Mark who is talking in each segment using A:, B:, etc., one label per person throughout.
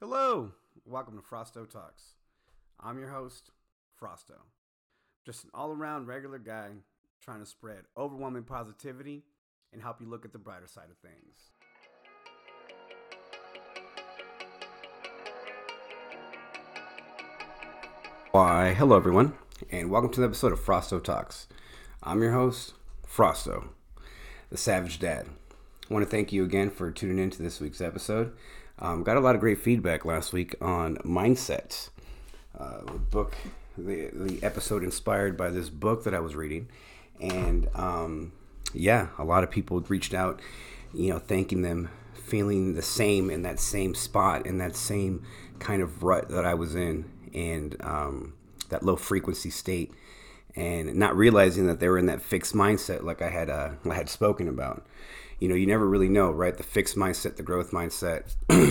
A: Hello, welcome to Frosto Talks. I'm your host, Frosto. Just an all-around regular guy trying to spread overwhelming positivity and help you look at the brighter side of things. Why, hello everyone, and welcome to the episode of Frosto Talks. I'm your host, Frosto, the Savage Dad. I want to thank you again for tuning in to this week's episode. Got a lot of great feedback last week on mindset. The episode inspired by this book that I was reading, and a lot of people reached out, thanking them, feeling the same in that same spot, in that same kind of rut that I was in, and that low frequency state, and not realizing that they were in that fixed mindset, like I had spoken about. You never really know, right? The fixed mindset, the growth mindset.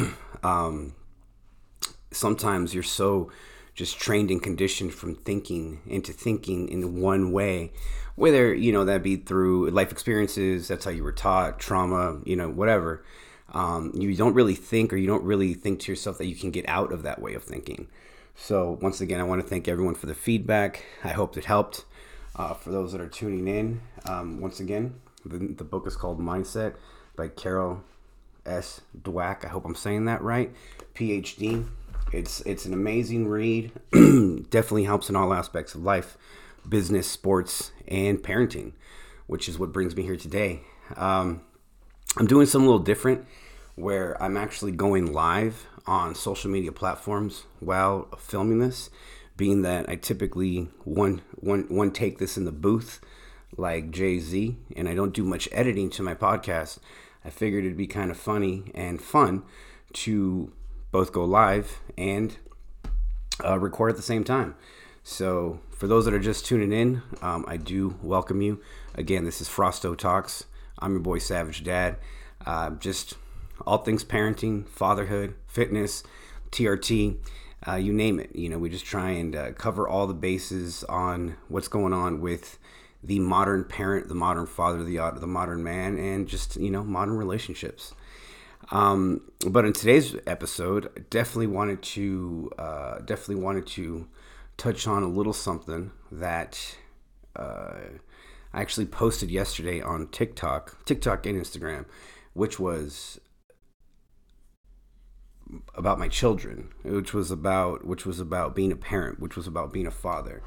A: Sometimes you're so just trained and conditioned from thinking in one way, whether, that be through life experiences, that's how you were taught, trauma, whatever. You don't really think, or you don't really think to yourself that you can get out of that way of thinking. So once again, I want to thank everyone for the feedback. I hope it helped. For those that are tuning in, once again, the book is called Mindset by Carol S. Dweck. I hope I'm saying that right. PhD. It's an amazing read. Definitely helps in all aspects of life, business, sports, and parenting, which is what brings me here today. I'm doing something a little different where I'm actually going live on social media platforms while filming this, being that I typically one take this in the booth like Jay-Z, and I don't do much editing to my podcast. I figured it'd be kind of funny and fun to both go live and record at the same time. So for those that are just tuning in, I do welcome you. Again, this is Frosto Talks. I'm your boy Savage Dad. Just all things parenting, fatherhood, fitness, TRT, you name it. We just try and cover all the bases on what's going on with the modern parent, the modern father, the modern man, and just, modern relationships. But in today's episode, I definitely wanted to touch on a little something that I actually posted yesterday on TikTok and Instagram, which was about my children, which was about being a parent, which was about being a father.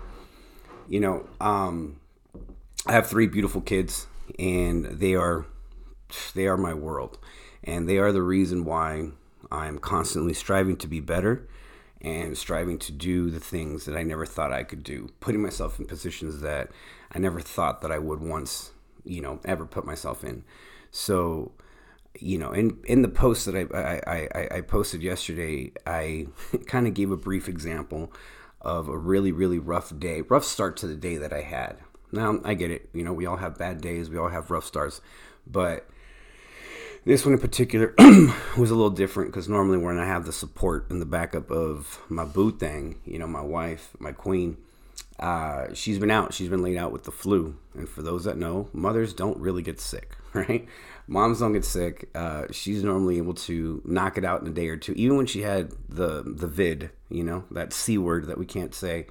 A: I have 3 beautiful kids, and they are my world, and they are the reason why I'm constantly striving to be better and striving to do the things that I never thought I could do, putting myself in positions that I never thought that I would once, ever put myself in. So, in the post that I posted yesterday, I kind of gave a brief example of a really, really rough start to the day that I had. Now, I get it. We all have bad days. We all have rough starts. But this one in particular was a little different because normally when I have the support and the backup of my boo thing, my wife, my queen, she's been out. She's been laid out with the flu. And for those that know, mothers don't really get sick, right? Moms don't get sick. She's normally able to knock it out in a day or two. Even when she had the vid, that C word that we can't say,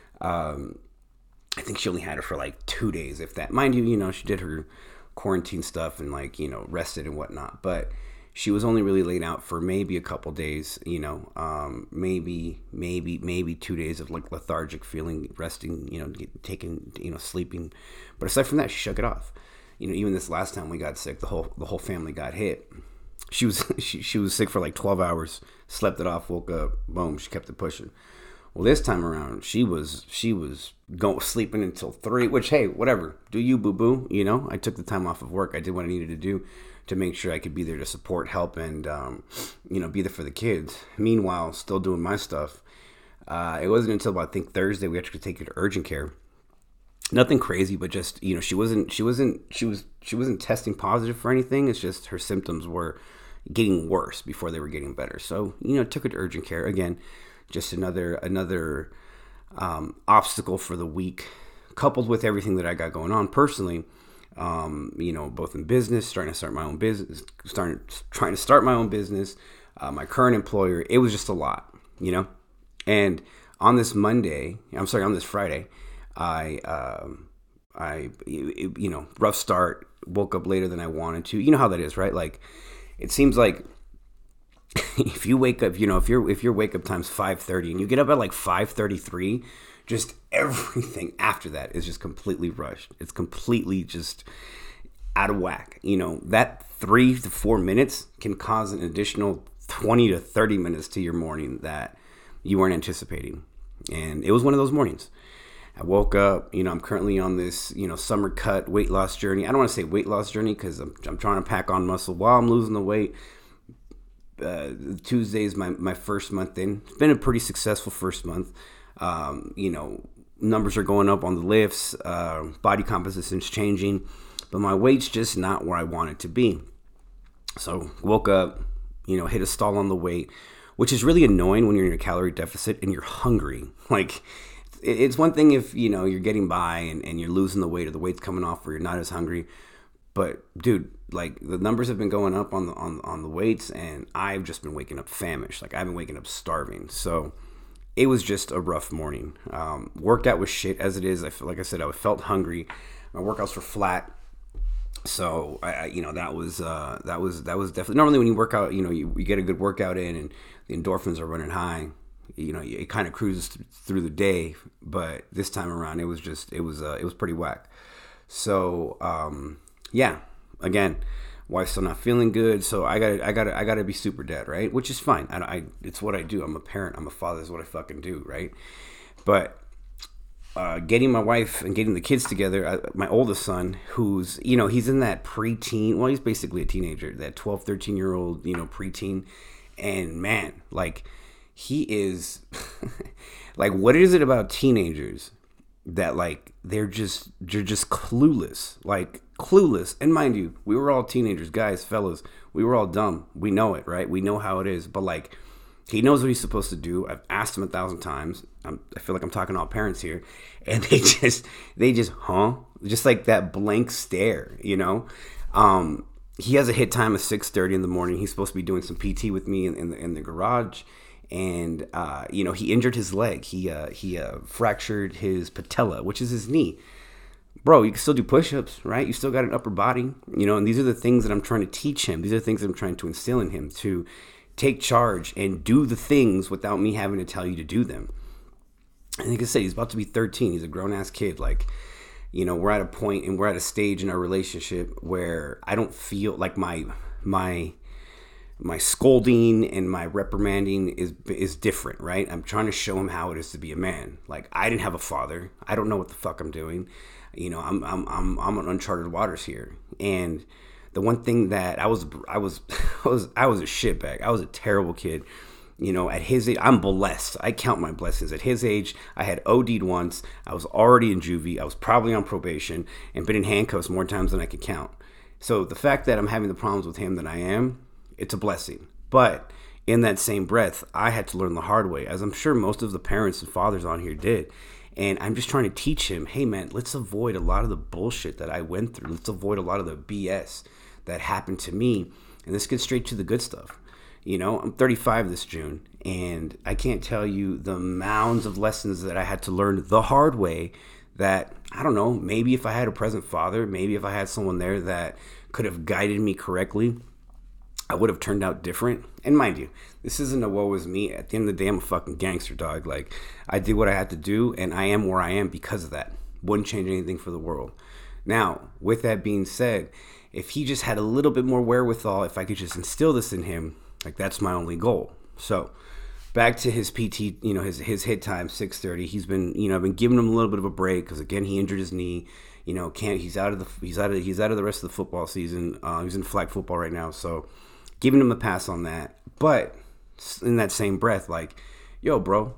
A: I think she only had her for like 2 days, if that. Mind you, she did her quarantine stuff and rested and whatnot. But she was only really laid out for maybe a couple days, maybe 2 days of lethargic feeling, resting, taking, sleeping. But aside from that, she shook it off. Even this last time we got sick, the whole family got hit. She was she was sick for like 12 hours, slept it off, woke up, boom, she kept it pushing. Well, this time around, she was sleeping until 3, which, hey, whatever. Do you, boo-boo? I took the time off of work. I did what I needed to do to make sure I could be there to support, help, and, be there for the kids. Meanwhile, still doing my stuff. It wasn't until about, I think, Thursday we actually take her to urgent care. Nothing crazy, but just, she wasn't testing positive for anything. It's just her symptoms were getting worse before they were getting better. So, took her to urgent care. Again, just another obstacle for the week, coupled with everything that I got going on personally, both in business, trying to start my own business, my current employer. It was just a lot, you know. And on this Friday, rough start. Woke up later than I wanted to. You know how that is, right? Like, it seems like if you wake up, if your wake up time's 5:30 and you get up at like 5:33, just everything after that is just completely rushed. It's completely just out of whack. That 3 to 4 minutes can cause an additional 20 to 30 minutes to your morning that you weren't anticipating. And it was one of those mornings. I woke up, I'm currently on this, summer cut weight loss journey. I don't want to say weight loss journey because I'm trying to pack on muscle while I'm losing the weight. Tuesday is my first month in. It's been a pretty successful first month. Numbers are going up on the lifts. Body composition's changing. But my weight's just not where I want it to be. So woke up, hit a stall on the weight, which is really annoying when you're in a calorie deficit and you're hungry. Like, it's one thing if, you're getting by and you're losing the weight or the weight's coming off or you're not as hungry. But, dude, like, the numbers have been going up on the weights, and I've just been waking up famished. Like, I've been waking up starving. So it was just a rough morning. Workout was shit as it is. Like I said, I felt hungry. My workouts were flat. So that was definitely, normally when you work out, you get a good workout in and the endorphins are running high. It kind of cruises through the day, but this time around it was pretty whack. So again, wife's still not feeling good, so I gotta be super dad, right? Which is fine. It's what I do. I'm a parent. I'm a father. Is what I fucking do, right? But getting my wife and getting the kids together, my oldest son, who's, he's in that preteen, well, he's basically a teenager, that 12, 13-year-old, preteen. And man, like, he is, like, what is it about teenagers that, like, they're just clueless, like, clueless. And mind you, we were all teenagers, guys, fellas, we were all dumb. We know it, right? We know how it is. But, like, he knows what he's supposed to do. I've asked him 1,000 times. I feel like I'm talking to all parents here. And they just, just like that blank stare, He has a hit time of 6:30 in the morning. He's supposed to be doing some PT with me in the garage. And, he injured his leg. He fractured his patella, which is his knee. Bro, you can still do push-ups, right? You still got an upper body, and these are the things that I'm trying to teach him. These are the things that I'm trying to instill in him, to take charge and do the things without me having to tell you to do them. And like I said, he's about to be 13. He's a grown-ass kid. Like, we're at a point and we're at a stage in our relationship where I don't feel like my scolding and my reprimanding is different, right? I'm trying to show him how it is to be a man. Like, I didn't have a father. I don't know what the fuck I'm doing. I'm on uncharted waters here. And the one thing that I was a shitbag. I was a terrible kid. At his age, I'm blessed. I count my blessings. At his age, I had OD'd once. I was already in juvie. I was probably on probation and been in handcuffs more times than I could count. So the fact that I'm having the problems with him that I am, it's a blessing. But in that same breath, I had to learn the hard way, as I'm sure most of the parents and fathers on here did. And I'm just trying to teach him, hey man, let's avoid a lot of the bullshit that I went through. Let's avoid a lot of the BS that happened to me. And let's get straight to the good stuff. I'm 35 this June, and I can't tell you the mounds of lessons that I had to learn the hard way that, I don't know, maybe if I had a present father, maybe if I had someone there that could have guided me correctly, I would have turned out different. And mind you, this isn't a woe is me. At the end of the day, I'm a fucking gangster, dog. Like, I did what I had to do, and I am where I am because of that. Wouldn't change anything for the world. Now, with that being said, if he just had a little bit more wherewithal, if I could just instill this in him, like, that's my only goal. So back to his PT, his hit time, 6:30. He's been, I've been giving him a little bit of a break because, again, he injured his knee. He's out of the rest of the football season. He's in flag football right now, so giving him a pass on that. But in that same breath, like, yo, bro,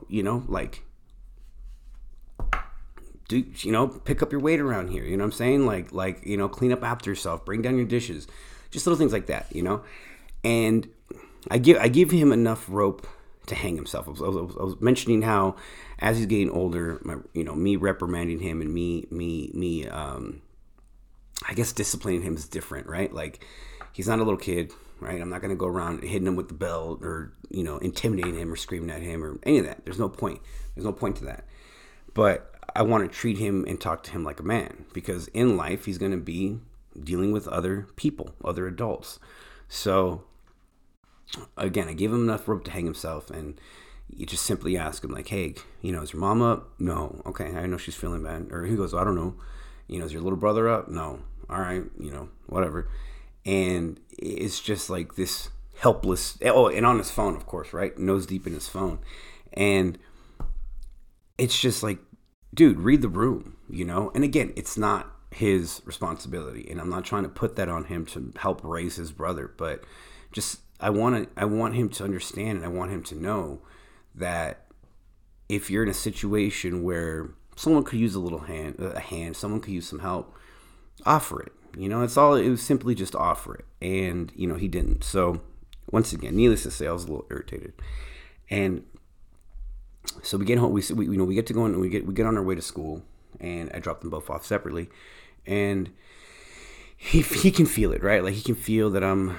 A: pick up your weight around here. You know what I'm saying? Like, clean up after yourself, bring down your dishes, just little things like that, And I give him enough rope to hang himself. I was mentioning how as he's getting older, me reprimanding him and me I guess disciplining him is different, right? Like, he's not a little kid. right? I'm not going to go around hitting him with the belt or, intimidating him or screaming at him or any of that. There's no point. There's no point to that. But I want to treat him and talk to him like a man, because in life he's going to be dealing with other people, other adults. So again, I gave him enough rope to hang himself, and you just simply ask him like, hey, is your mom up? No. Okay, I know she's feeling bad. Or he goes, I don't know. Is your little brother up? No. All right, whatever. And it's just like this helpless, and on his phone, of course, right? Nose deep in his phone. And it's just like, dude, read the room, And again, it's not his responsibility, and I'm not trying to put that on him to help raise his brother, but just I want him to understand, and I want him to know that if you're in a situation where someone could use a hand, someone could use some help, offer it. It was simply just offer it. And, he didn't. So once again, needless to say, I was a little irritated. And so we get home, we get to go and we get on our way to school, and I drop them both off separately. And he can feel it, right? Like he can feel that I'm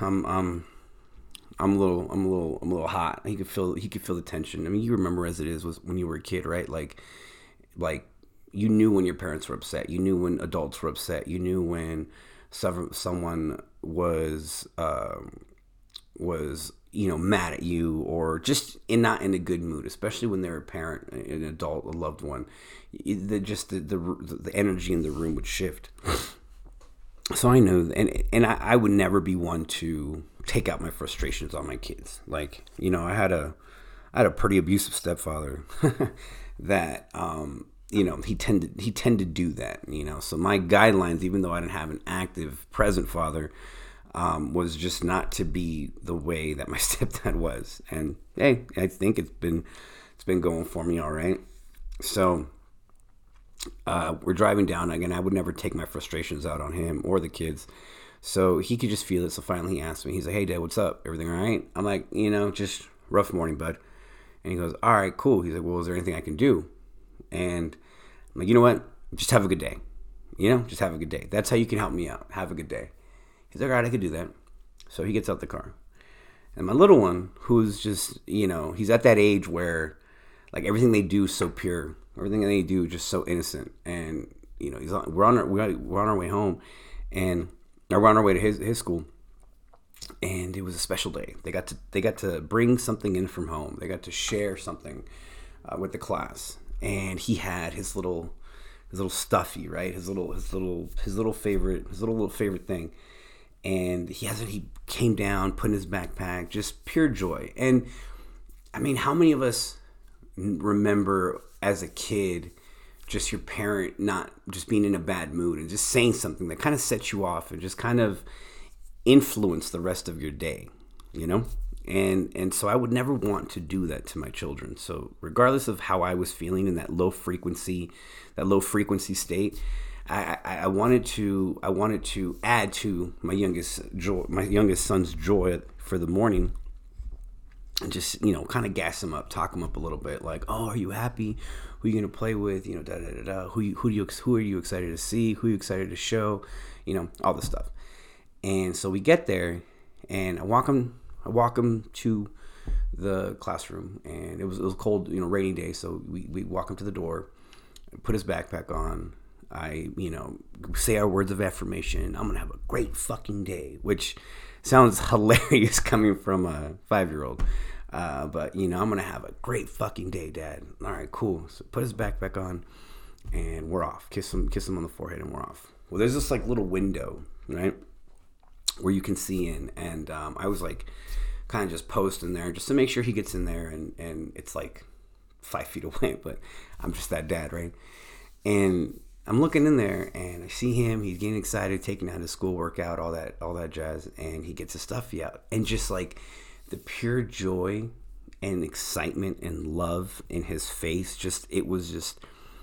A: a little hot. He could feel the tension. I mean, you remember as it is was when you were a kid, right? Like you knew when your parents were upset. You knew when adults were upset. You knew when someone was mad at you, or just not in a good mood, especially when they're a parent, an adult, a loved one. The energy in the room would shift. So I know, and I would never be one to take out my frustrations on my kids. Like, I had a pretty abusive stepfather that he tended to do that. So my guidelines, even though I didn't have an active present father, was just not to be the way that my stepdad was. And hey, I think it's been going for me all right. So we're driving down again. I would never take my frustrations out on him or the kids, so he could just feel it. So finally he asked me, he's like, hey Dad, what's up, everything all right? I'm like, just rough morning, bud. And he goes, all right, cool. He's like, well, is there anything I can do? And I'm like, you know what, just have a good day. Just have a good day. That's how you can help me out. Have a good day. He's like, all right, I could do that. So he gets out the car, and my little one, who's just, he's at that age where like everything they do is so pure. Everything they do is just so innocent. And, we're on our way home, and we're on our way to his school. And it was a special day. They got to bring something in from home. They got to share something with the class. And he had his little stuffy, right? His little favorite thing. And he came down, put in his backpack, just pure joy. And I mean, how many of us remember as a kid just your parent not just being in a bad mood and just saying something that kind of sets you off and just kind of influenced the rest of your day, and so I would never want to do that to my children. So regardless of how I was feeling in that low frequency state, I wanted to add to my youngest son's joy for the morning, and just, kind of gas him up, talk him up a little bit, like, oh, are you happy? Who are you going to play with? Who are you excited to see? Who are you excited to show? All this stuff. And so we get there, and I walk him to the classroom, and it was cold, rainy day. So we walk him to the door, put his backpack on. I, say our words of affirmation. I'm going to have a great fucking day, which sounds hilarious coming from a 5-year-old. But, I'm going to have a great fucking day, Dad. All right, cool. So put his backpack on, and we're off. Kiss him on the forehead, and we're off. Well, there's this like little window, right, where you can see in. And I was like kind of just posting there just to make sure he gets in there. And it's like 5 feet away, but I'm just that dad, right? And I'm looking in there, and I see him. He's getting excited, taking out his school workout, all that jazz, and he gets his stuffy out. And just like the pure joy and excitement and love in his face, it was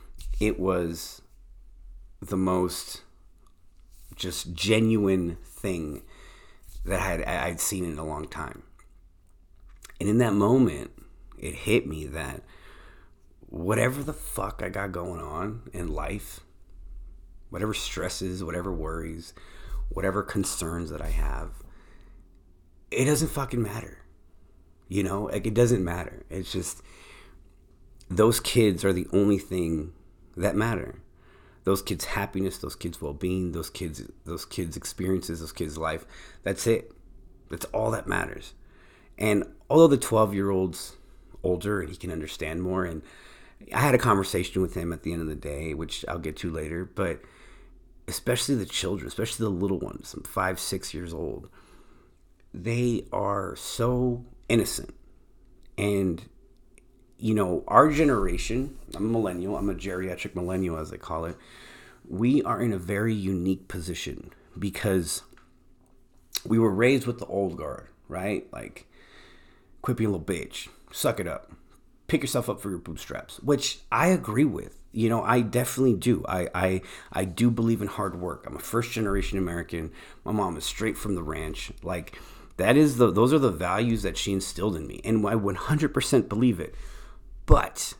A: the most just genuine thing that I'd seen in a long time. And in that moment, it hit me that whatever the fuck I got going on in life, whatever stresses, whatever worries, whatever concerns that I have, it doesn't fucking matter. Like, it doesn't matter. It's just, those kids are the only thing that matter. Those kids' happiness, those kids' well-being, those kids' experiences, those kids' life. That's it. That's all that matters. And although the 12-year-old's older and he can understand more, and I had a conversation with him at the end of the day, which I'll get to later, but especially the children, especially the little ones, 5, 6 years old, they are so innocent. And, our generation, I'm a millennial, I'm a geriatric millennial, as they call it. We are in a very unique position because we were raised with the old guard, right? Like, quit being a little bitch, suck it up, pick yourself up for your bootstraps, which I agree with. I definitely do. I do believe in hard work. I'm a first generation American. My mom is straight from the ranch. Like, those are the values that she instilled in me, and I 100% believe it. But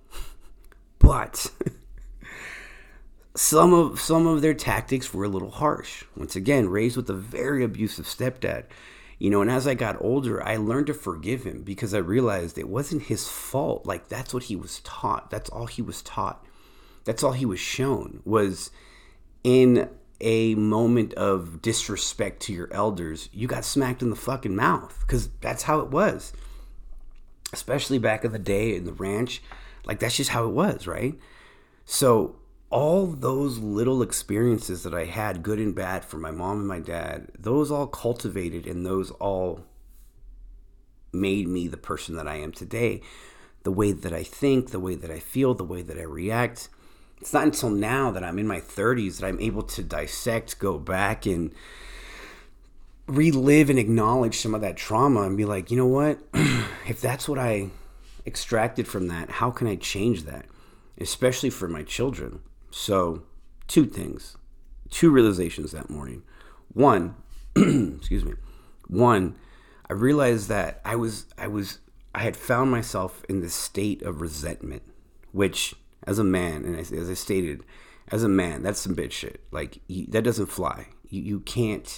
A: some of their tactics were a little harsh. Once again, raised with a very abusive stepdad. And as I got older, I learned to forgive him because I realized it wasn't his fault. Like, that's what he was taught. That's all he was taught. That's all he was shown, was in a moment of disrespect to your elders, you got smacked in the fucking mouth, because that's how it was. Especially back in the day in the ranch. Like, that's just how it was, right? So all those little experiences that I had, good and bad, from my mom and my dad, those all cultivated, and those all made me the person that I am today. The way that I think, the way that I feel, the way that I react. It's not until now that I'm in my 30s that I'm able to dissect, go back, and relive and acknowledge some of that trauma and be like, you know what? If that's what I extracted from that, how can I change that? Especially for my children. So, 2 things, 2 realizations that morning. One, excuse me. One, I realized that I had found myself in this state of resentment, which, as a man, and as I stated, as a man, that's some bitch shit. Like, that doesn't fly. You can't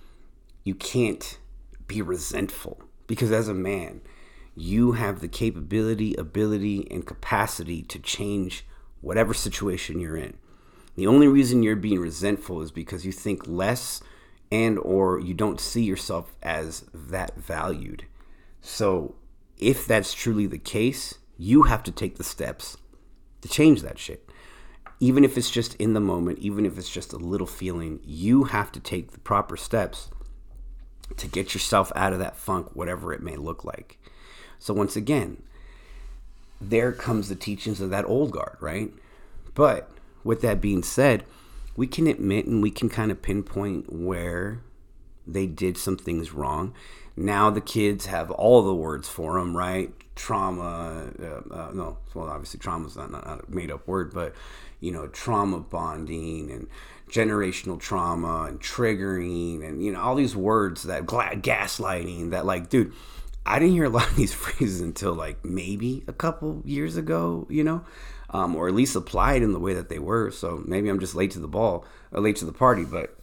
A: be resentful, because as a man, you have the capability, ability, and capacity to change whatever situation you're in. The only reason you're being resentful is because you think less, and or you don't see yourself as that valued. So if that's truly the case, you have to take the steps to change that shit. Even if it's just in the moment, even if it's just a little feeling, you have to take the proper steps to get yourself out of that funk, whatever it may look like. So once again, there comes the teachings of that old guard, right? But with that being said, we can admit and we can kind of pinpoint where they did some things wrong. Now the kids have all the words for them, right? Trauma, no, well, obviously trauma is not a made up word, but, trauma bonding and generational trauma and triggering and, all these words, that gaslighting, that, like, dude, I didn't hear a lot of these phrases until, like, maybe a couple years ago, or at least applied in the way that they were. So maybe I'm just late to the party, but,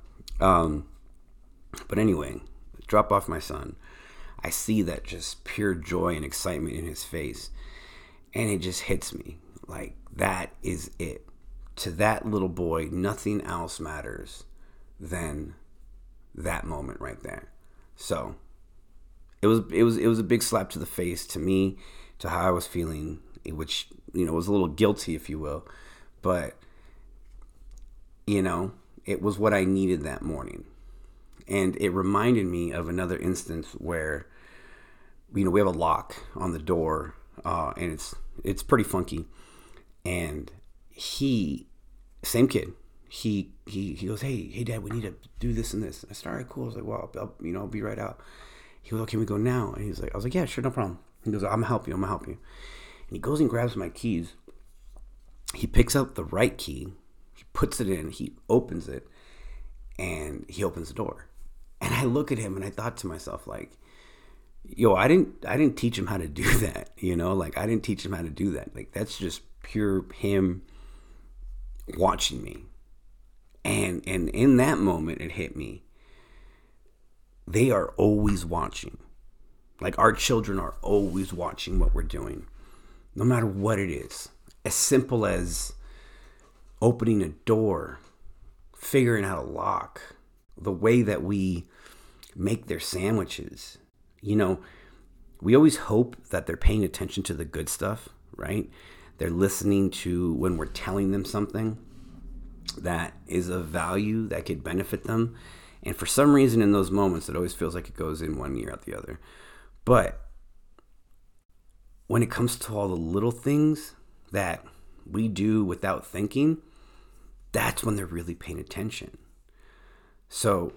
A: but anyway, drop off my son. I see that just pure joy and excitement in his face, and it just hits me. Like, that is it. To that little boy, nothing else matters than that moment right there. So it was a big slap to the face to me, to how I was feeling, which, was a little guilty, if you will. But, it was what I needed that morning. And it reminded me of another instance where, we have a lock on the door, and it's pretty funky. And same kid, he goes, hey Dad, we need to do this and this. I said, all right, cool. I was like, well, I'll be right out. He goes, oh, can we go now? And I was like, yeah, sure, no problem. He goes, I'm gonna help you. And he goes and grabs my keys. He picks up the right key, he puts it in, he opens it, and he opens the door. And I look at him and I thought to myself, like, yo, I didn't teach him how to do that, like, I didn't teach him how to do that. Like, that's just pure him watching me. And in that moment, it hit me. they are always watching. Like, our children are always watching what we're doing, no matter what it is. As simple as opening a door, figuring out a lock, the way that we make their sandwiches. You know, we always hope that they're paying attention to the good stuff, right? They're listening to when we're telling them something that is of value that could benefit them. And for some reason in those moments, it always feels like it goes in one ear out the other. But when it comes to all the little things that we do without thinking, that's when they're really paying attention. So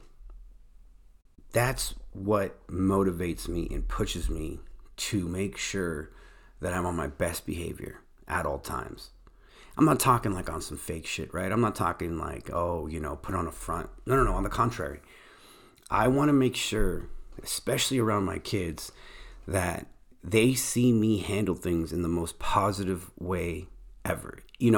A: that's what motivates me and pushes me to make sure that I'm on my best behavior at all times. I'm not talking like on some fake shit, right? I'm not talking like, oh, put on a front. No. On the contrary. I want to make sure, especially around my kids, that they see me handle things in the most positive way ever.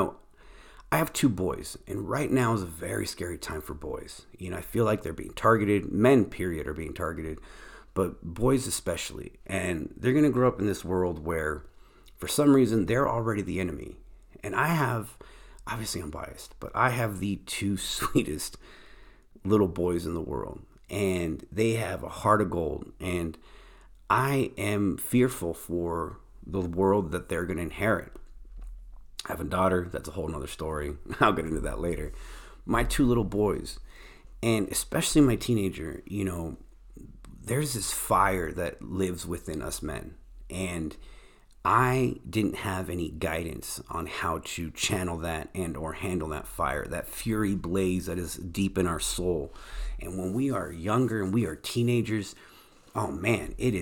A: I have 2 boys, and right now is a very scary time for boys. I feel like they're being targeted. Men, period, are being targeted, but boys especially. And they're going to grow up in this world where, for some reason, they're already the enemy. And I have, obviously I'm biased, but I have the 2 sweetest little boys in the world. And they have a heart of gold. And I am fearful for the world that they're going to inherit. I have a daughter. That's a whole nother story. I'll get into that later. My 2 little boys, and especially my teenager, there's this fire that lives within us men. And I didn't have any guidance on how to channel that and or handle that fire, that fury blaze that is deep in our soul. And when we are younger and we are teenagers, oh man, it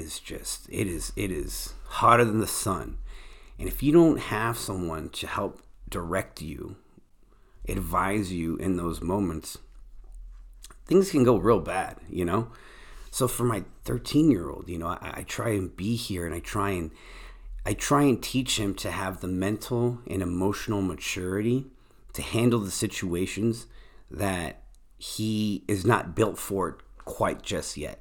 A: is hotter than the sun. And if you don't have someone to help direct you, advise you in those moments, things can go real bad, So for my 13-year-old, I try and be here, and I try and teach him to have the mental and emotional maturity to handle the situations that he is not built for quite just yet.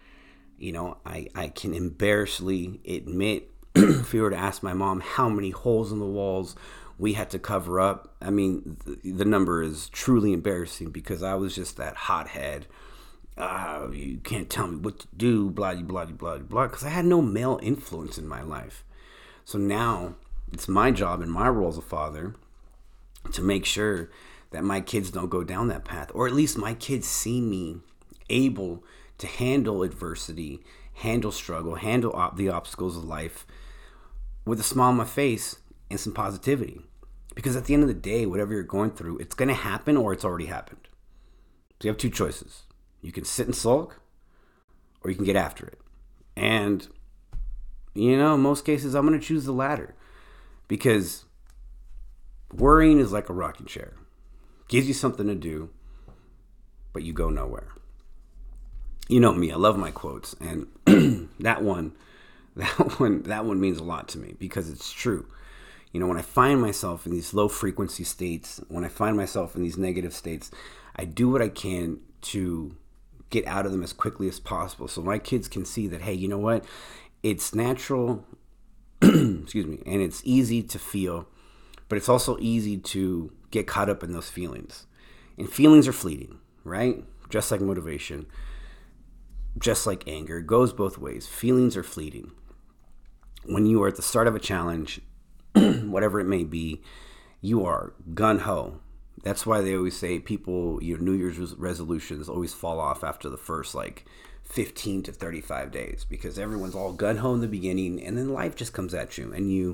A: I can embarrassingly admit, if you were to ask my mom how many holes in the walls we had to cover up, I mean, the number is truly embarrassing, because I was just that hothead. You can't tell me what to do, blah, blah, blah, blah, because I had no male influence in my life. So now it's my job and my role as a father to make sure that my kids don't go down that path, or at least my kids see me able to handle adversity, handle struggle, handle the obstacles of life with a smile on my face and some positivity. Because at the end of the day, whatever you're going through, it's going to happen or it's already happened. So you have 2 choices. You can sit and sulk, or you can get after it. And, in most cases, I'm going to choose the latter. Because worrying is like a rocking chair. Gives you something to do, but you go nowhere. You know me, I love my quotes, and that one means a lot to me, because it's true. When I find myself in these low frequency states, when I find myself in these negative states, I do what I can to get out of them as quickly as possible, so my kids can see that, hey, you know what? It's natural, excuse me, and it's easy to feel, but it's also easy to get caught up in those feelings. And feelings are fleeting, right? Just like motivation. Just like anger, it goes both ways. Feelings are fleeting. When you are at the start of a challenge, whatever it may be, you are gung-ho. That's why they always say people, New Year's resolutions always fall off after the first 15 to 35 days, because everyone's all gung-ho in the beginning, and then life just comes at you, and you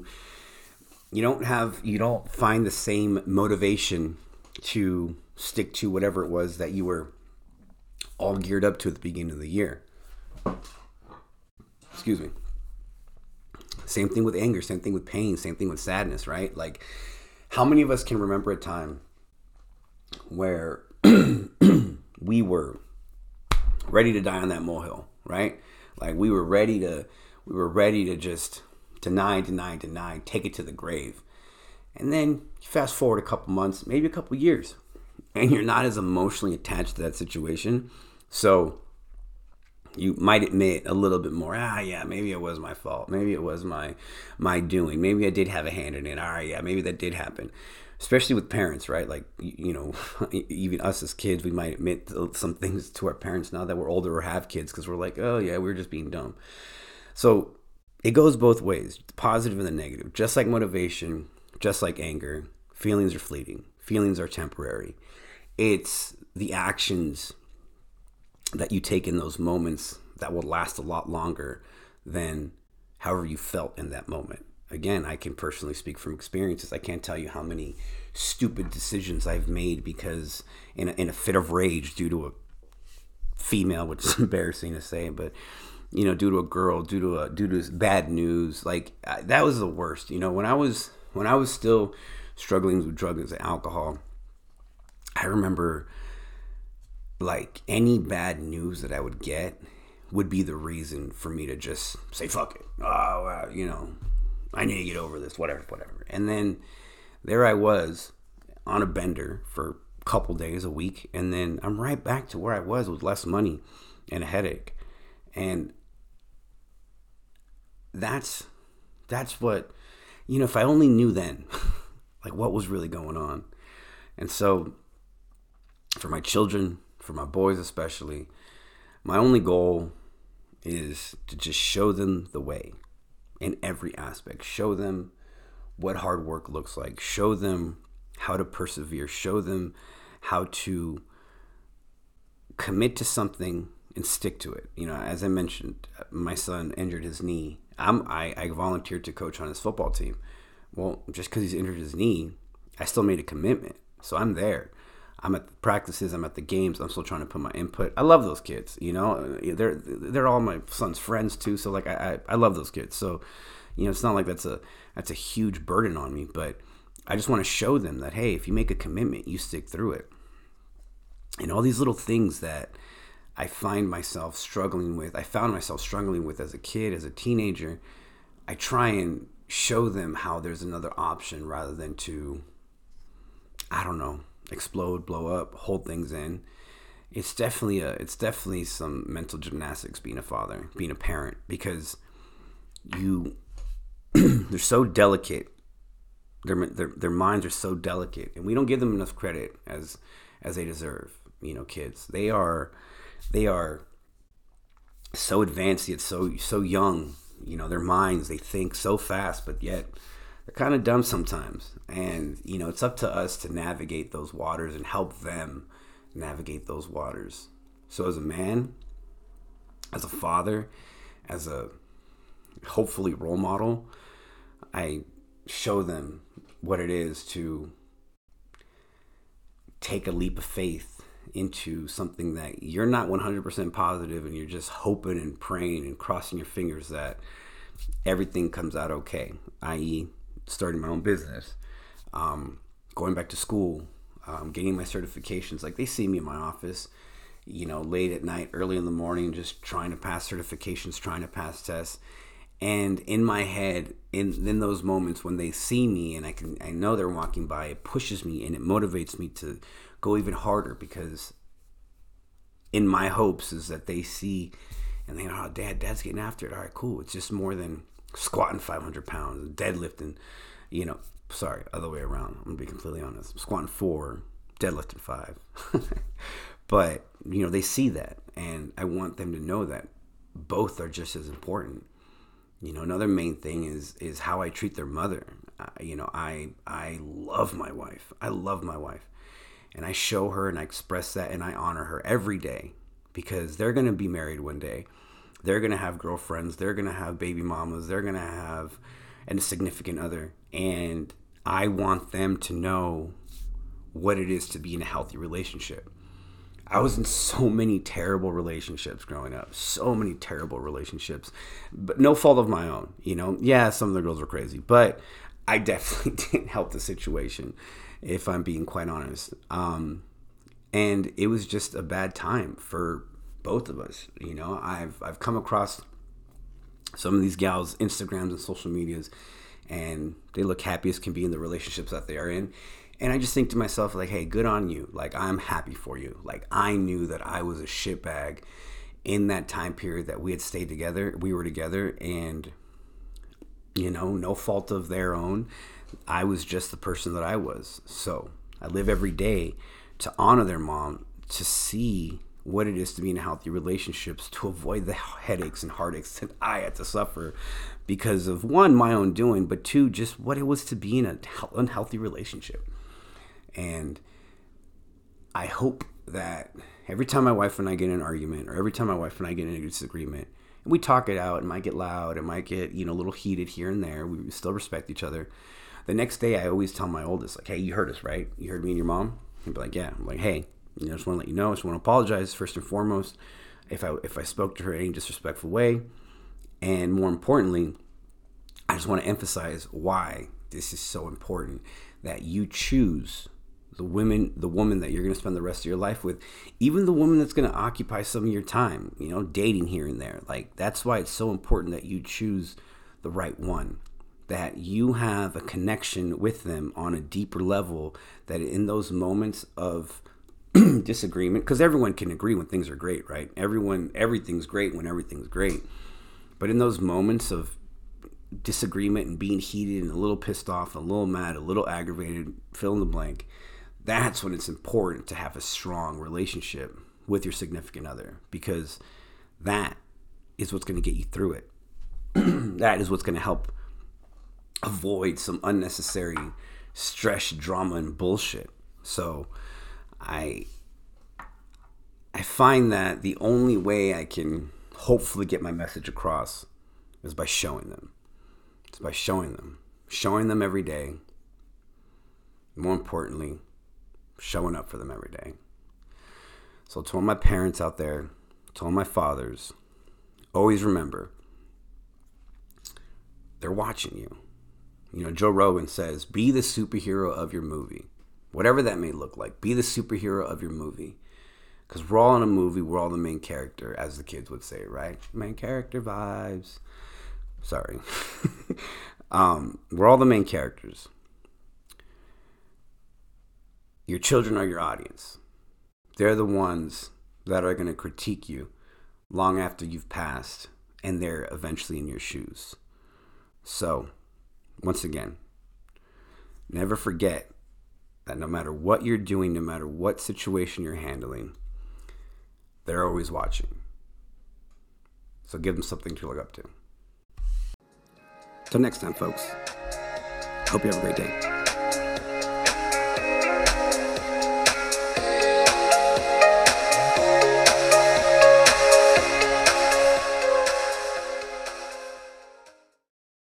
A: don't find the same motivation to stick to whatever it was that you were all geared up to at the beginning of the year. Excuse me. Same thing with anger, same thing with pain, same thing with sadness, right? How many of us can remember a time where we were ready to die on that molehill, right? We were ready to just deny, take it to the grave. And then you fast forward a couple months, maybe a couple years, and you're not as emotionally attached to that situation. So you might admit a little bit more. Yeah, maybe it was my fault. Maybe it was my doing. Maybe I did have a hand in it. Yeah, maybe that did happen. Especially with parents, right? Like, even us as kids, we might admit some things to our parents now that we're older or have kids, because we're like, oh yeah, we were just being dumb. So it goes both ways, the positive and the negative. Just like motivation, just like anger, feelings are fleeting. Feelings are temporary. It's the actions that you take in those moments that will last a lot longer than however you felt in that moment. Again, I can personally speak from experiences. I can't tell you how many stupid decisions I've made because in a fit of rage due to a female, which is embarrassing to say, but due to a girl, due to bad news, like that was the worst. When I was still struggling with drugs and alcohol, I remember like any bad news that I would get would be the reason for me to just say fuck it. I need to get over this, whatever. And then there I was on a bender for a couple days, a week, and then I'm right back to where I was with less money and a headache. And that's what, if I only knew then, like what was really going on. And so for my children, for my boys especially, my only goal is to just show them the way in every aspect. Show them what hard work looks like. Show them how to persevere. Show them how to commit to something and stick to it. As I mentioned, my son injured his knee. I volunteered to coach on his football team. Well, just because he's injured his knee, I still made a commitment. So I'm there. I'm at the practices, I'm at the games, I'm still trying to put my input. I love those kids, they're all my son's friends too. So like I love those kids. So, it's not like that's a huge burden on me, but I just want to show them that, hey, if you make a commitment, you stick through it. And all these little things that I found myself struggling with as a kid, as a teenager, I try and show them how there's another option rather than to, explode, blow up, hold things in. It's definitely some mental gymnastics being a father, being a parent, because they're so delicate. Their minds are so delicate, and we don't give them enough credit as they deserve. Kids, they are so advanced yet so young. Their minds, they think so fast, but yet they're kind of dumb sometimes. And, it's up to us to navigate those waters and help them navigate those waters. So as a man, as a father, as a hopefully role model, I show them what it is to take a leap of faith into something that you're not 100% positive, and you're just hoping and praying and crossing your fingers that everything comes out okay, i.e. starting my own business, going back to school, getting my certifications. Like, they see me in my office, late at night, early in the morning, just trying to pass certifications, trying to pass tests. And in my head, in those moments when they see me and I know they're walking by, it pushes me and it motivates me to go even harder, because in my hopes is that they see and they know, oh, dad's getting after it. All right, cool. It's just more than squatting 500 pounds, deadlifting, sorry, other way around. I'm going to be completely honest. I'm squatting 4, deadlifting 5. But, they see that, and I want them to know that both are just as important. Another main thing is how I treat their mother. I love my wife. And I show her and I express that and I honor her every day, because they're going to be married one day. They're going to have girlfriends. They're going to have baby mamas. They're going to have a significant other. And I want them to know what it is to be in a healthy relationship. I was in so many terrible relationships growing up. But no fault of my own. Yeah, some of the girls were crazy, but I definitely didn't help the situation, if I'm being quite honest. And it was just a bad time for both of us. I've come across some of these gals' Instagrams and social medias, and they look happy as can be in the relationships that they are in. And I just think to myself, like, hey, good on you. Like, I'm happy for you. Like, I knew that I was a shitbag in that time period that we had stayed together, we were together, and, you know, no fault of their own, I was just the person that I was. So I live every day to honor their mom, to see what it is to be in healthy relationships, to avoid the headaches and heartaches that I had to suffer because of, one, my own doing, but two, just what it was to be in an unhealthy relationship. And I hope that every time my wife and I get in an argument, or every time my wife and I get in a disagreement, and we talk it out, it might get loud, it might get, you know, a little heated here and there, we still respect each other. The next day, I always tell my oldest, like, hey, you heard us, right? You heard me and your mom? He'd be like, yeah. I'm like, hey, you know, I just want to let you know, I just want to apologize first and foremost if I spoke to her in any disrespectful way. And more importantly, I just want to emphasize why this is so important, that you choose the woman that you're going to spend the rest of your life with, even the woman that's going to occupy some of your time, you know, dating here and there. Like, that's why it's so important that you choose the right one, that you have a connection with them on a deeper level, that in those moments of disagreement, because everyone can agree when things are great, right? Everything's great when everything's great. But in those moments of disagreement and being heated and a little pissed off, a little mad, a little aggravated, fill in the blank, that's when it's important to have a strong relationship with your significant other, because that is what's going to get you through it. That is what's going to help avoid some unnecessary stress, drama, and bullshit. So I find that the only way I can hopefully get my message across is by showing them. It's by showing them every day. More importantly, showing up for them every day. So to all my parents out there, to all my fathers, always remember, they're watching you. You know, Joe Rogan says, be the superhero of your movie. Whatever that may look like, be the superhero of your movie. Because we're all in a movie, we're all the main character, as the kids would say, right? Main character vibes. Sorry. We're all the main characters. Your children are your audience. They're the ones that are going to critique you long after you've passed, and they're eventually in your shoes. So, once again, never forget that no matter what you're doing, no matter what situation you're handling, they're always watching. So give them something to look up to. Till next time, folks. Hope you have a great day.